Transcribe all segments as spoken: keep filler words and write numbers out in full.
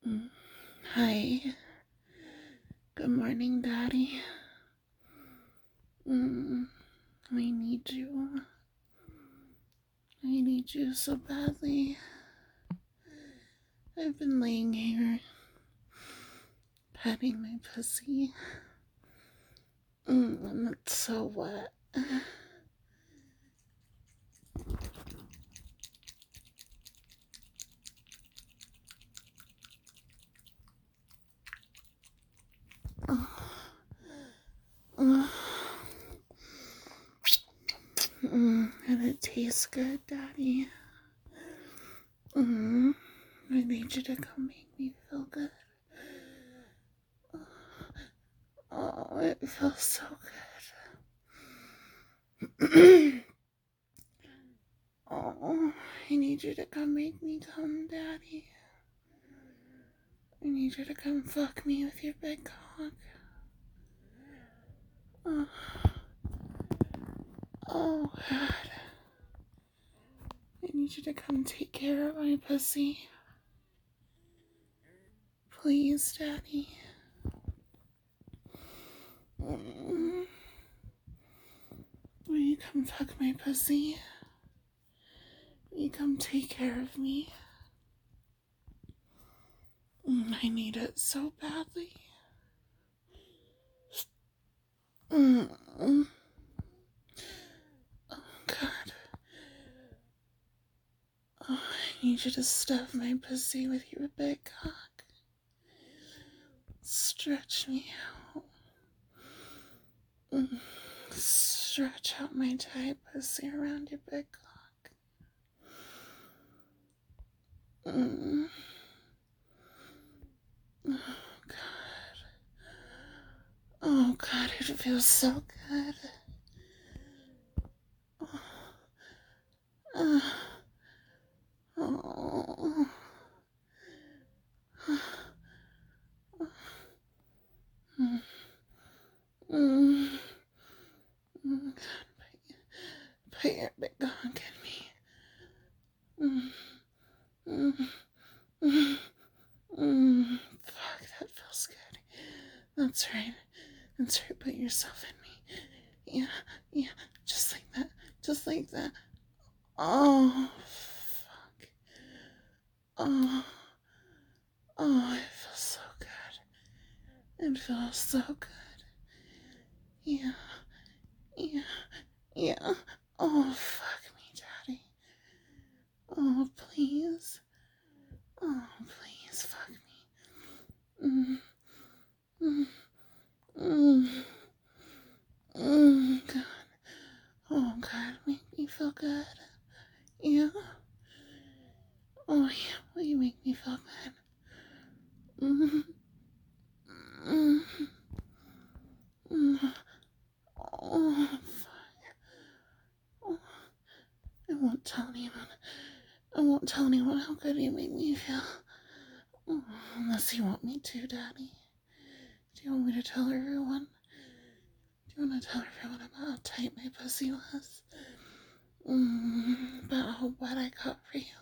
Mm. Hi. Good morning, Daddy. Mm. I need you. I need you so badly. I've been laying here, patting my pussy. Mm, and it's so wet. Mm, and it tastes good, Daddy. Mm, I need you to come make me feel good. Oh, it feels so good. Oh, I need you to come make me come, Daddy. I need you to come fuck me with your big cock. Oh, oh God. I need you to come take care of my pussy. Please, Daddy. Mm. Will you come fuck my pussy? Will you come take care of me? Mm, I need it so badly. Mm. Oh, God. Oh, I need you to stuff my pussy with your big cock. Stretch me out. Mm. Stretch out my tight pussy around your big cock. Mm. Oh, God. Oh, God, it feels so good. Oh. Uh. Oh. Mm. Mm. Mm. Put your big cock in me. Mm. Mm. Mm. Mm. Fuck, that feels good. That's right. That's right. Put yourself in me. Yeah, yeah. Just like that. Just like that. Oh, fuck. Oh. Oh, it feels so good. It feels so good. Yeah, yeah, yeah. Oh, fuck me, Daddy. Oh, please. Oh, please, fuck me. Mm, mm, mm, mm, God. Oh, God, make me feel good. Yeah. Oh, yeah, will you make me feel good? Mm, mm, mm. Oh, fuck. Oh, I won't tell anyone. I won't tell anyone how good you make me feel. Oh, unless you want me to, Daddy. Do you want me to tell everyone? Do you want to tell everyone about how tight my pussy was? Mm, about how wet I got for you?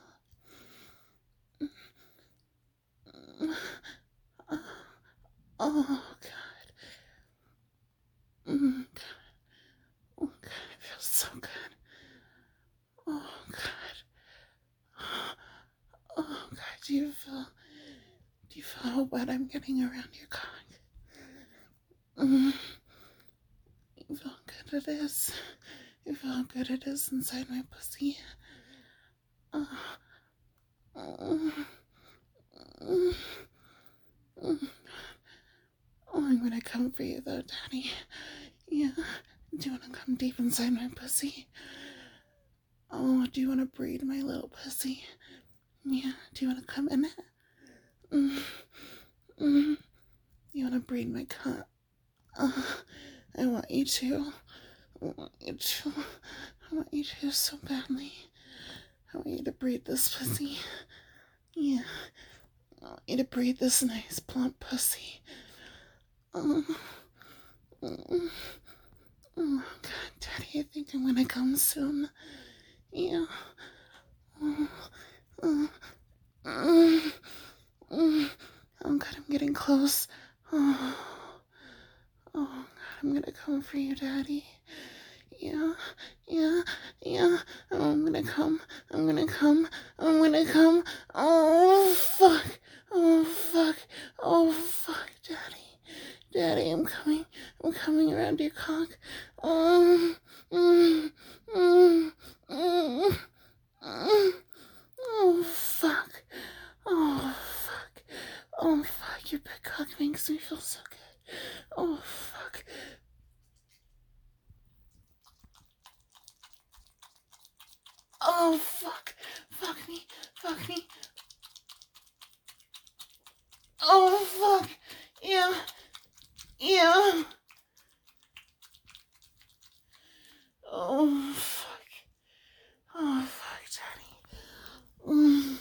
Mm, oh, oh, God. Mm, God. Oh, God, it feels so good. Oh, God. Oh, God, do you feel, do you feel how wet I'm getting around your cock? Mm, you feel how good it is? You feel how good it is inside my pussy? Oh, oh, oh, oh, I'm gonna come for you though, Daddy. Yeah. Do you wanna come deep inside my pussy? Oh, do you wanna breed my little pussy? Yeah. Do you wanna come in it? Mm. Mm. You wanna breed my cunt? Oh, I want you to. I want you to. I want you to so badly. I want you to breed this pussy. Yeah. I want you to breed this nice plump pussy. Oh. Oh. Oh, God, Daddy, I think I'm gonna come soon. Yeah. Oh, oh, oh, oh. Oh God, I'm getting close. Oh, oh God, I'm gonna come for you, Daddy. Yeah, yeah, yeah. Oh, I'm gonna come. I'm gonna come. I'm gonna come. Oh, fuck. Oh, fuck. Oh, fuck, Daddy. Daddy, I'm coming. I'm coming around your cock. Oh, mm, mm, mm, mm. Oh, fuck. Oh, fuck. Oh, fuck. Your big cock makes me feel so good. Oh, fuck. Oh, fuck. Fuck me. Fuck me. Oh, fuck. Yeah. Yeah. Oh, fuck. Oh, fuck, Daddy. Mm.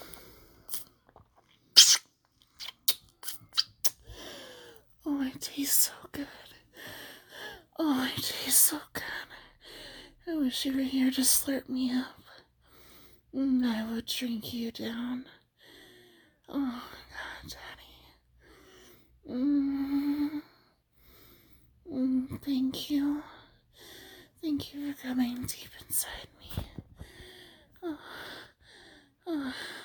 Oh, it tastes so good. Oh, it tastes so good. I wish you were here to slurp me up. Mm, I would drink you down. Oh, God, Daddy. Mm. Mm, thank you. Thank you for coming deep inside me. Oh, oh.